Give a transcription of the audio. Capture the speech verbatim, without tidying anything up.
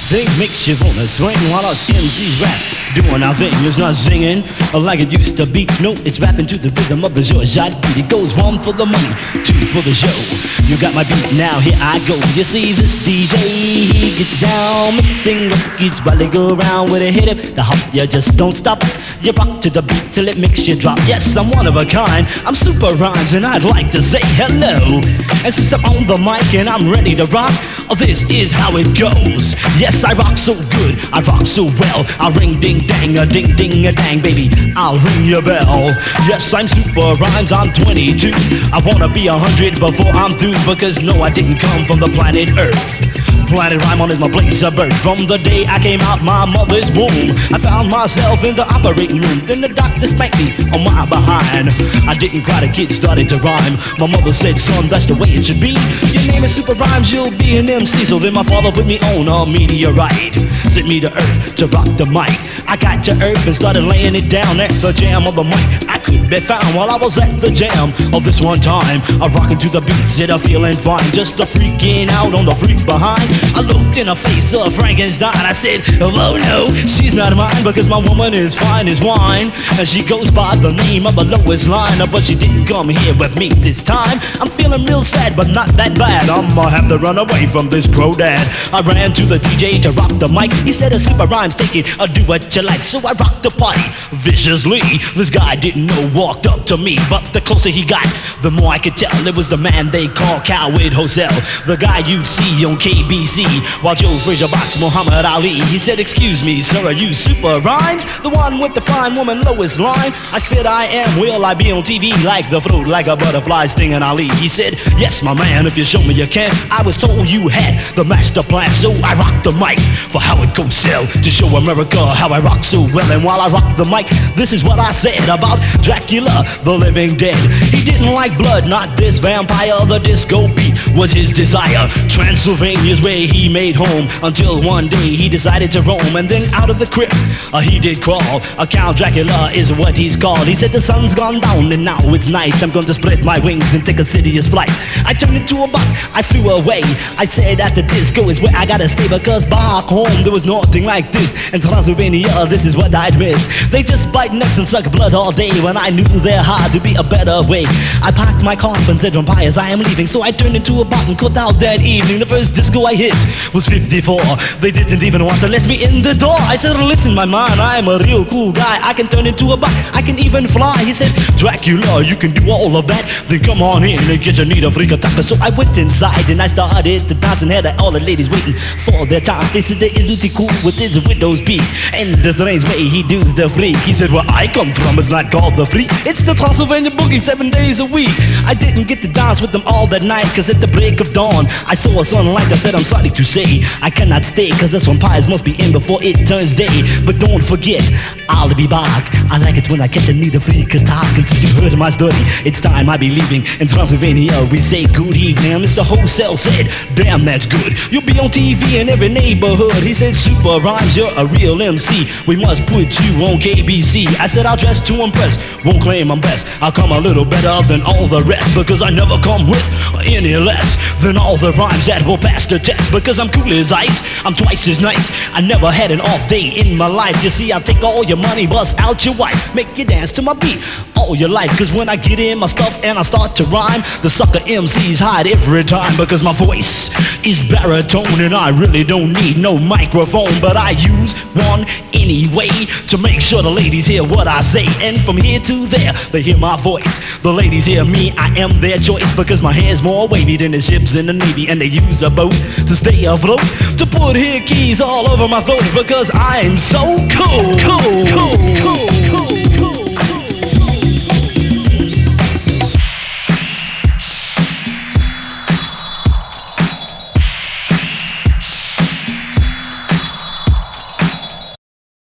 They makes you wanna swing while us M Cs rap. Doing our thing, it's not singing like it used to be. No, it's rapping to the rhythm of the Georgette beat. It goes one for the money, two for the show. You got my beat, now here I go. You see this D J, he gets down, mixing records while they go around with a hit him. The hop, you just don't stop. You rock to the beat till it makes you drop. Yes, I'm one of a kind, I'm Super Rhymes, and I'd like to say hello. And since I'm on the mic and I'm ready to rock, this is how it goes. Yes, I rock so good, I rock so well. I ring ding dang, a ding ding a dang, baby, I'll ring your bell. Yes, I'm Super Rhymes, I'm twenty-two. I wanna be a hundred before I'm through, because no, I didn't come from the planet Earth. Planet Rhymon is my place of birth. From the day I came out my mother's womb, I found myself in the operating room. Then the doctor spanked me on my behind. I didn't cry, the kid started to rhyme. My mother said, son, that's the way it should be. Your name is Super Rhymes, you'll be an M C. So then my father put me on a meteorite, sent me to Earth to rock the mic. I got to Earth and started laying it down at the jam of the mic. I could be found while I was at the jam of this one time. I rockin' to the beats and I'm feeling fine, just a freaking out on the freaks behind. I looked in her face of Frankenstein. I said, oh no, she's not mine, because my woman is fine as wine, and she goes by the name of a Lois Line. But she didn't come here with me this time. I'm feeling real sad, but not that bad. I'ma have to run away from this crow dad. I ran to the D J to rock the mic. He said, a Super Rhymes, take it, or do what you like. So I rocked the party viciously. This guy didn't know, walked up to me, but the closer he got, the more I could tell it was the man they call Coward Hosel, the guy you'd see on K B C while Joe Frazier boxed Muhammad Ali. He said, excuse me, sir, are you Super Rhymes, the one with the fine woman Lois Line? I said, I am. Will I be on T V like the fruit, like a butterfly stinging Ali? He said, yes, my man, if you show me you can. I was told you had the master plan, so I rocked the mic for Howard Cosell to show America how I rock so well. And while I rocked the mic, this is what I said about Dracula, the living dead. He didn't like blood, not this vampire. The disco beat was his desire. Transylvania's where he made home, until one day he decided to roam. And then out of the crypt uh, he did crawl. A Count Dracula is what he's called. He said, the sun's gone down and now it's night. I'm going to spread my wings and take a serious flight. I turned into a bot, I flew away. I said that the disco is where I gotta stay, because back home there was nothing like this. In Transylvania, this is what I'd miss. They just bite necks and suck blood all day, when I knew there had to be a better way. I packed my coffin, said, vampires, I am leaving. So I turned into a bot and cut out that evening. The first disco I hit was fifty-four. They didn't even want to let me in the door. I said, listen, my man, I'm a real cool guy. I can turn into a bot, I can even fly. He said, Dracula, you can do all of that? Then come on in and get your need a freak attack. So I went inside and I started to dance, and had all the ladies waiting for their chance. They said, isn't he cool with his widow's peak and the strange way he does the freak? He said, where I come from, it's not called the freak, it's the Transylvania boogie, seven days a week. I didn't get to dance with them all that night, cause at the break of dawn I saw a sunlight. I said, I'm sorry to say I cannot stay, cause this vampires must be in before it turns day. But don't forget, I'll be back. I like it when I catch a need a freak attack. And since you heard my story, it's time I be leaving. In Transylvania we say good evening. Mister Hosel said, damn, that's good, you'll be on T V in every neighborhood. He said, Super Rhymes, you're a real M C, we must put you on K B C. I said, I'll dress to impress, won't claim I'm best. I'll come a little better than all the rest, because I never come with any less than all the rhymes that will pass the test. Because I'm cool as ice, I'm twice as nice, I never had an off day in my life. You see, I'll take all your money, bust out your wife, make you dance to my beat all your life. Cause when I get in my stuff and I start to rhyme, the sucker M Cs hide every time, because my voice is baritone and I really don't need no microphone. But I use one anyway to make sure the ladies hear what I say. And from here to there, they hear my voice. The ladies hear me, I am their choice, because my hair's more wavy than the ships in the Navy. And they use a boat to stay afloat, to put hickeys all over my throat, because I'm so cool, cool, cool, cool.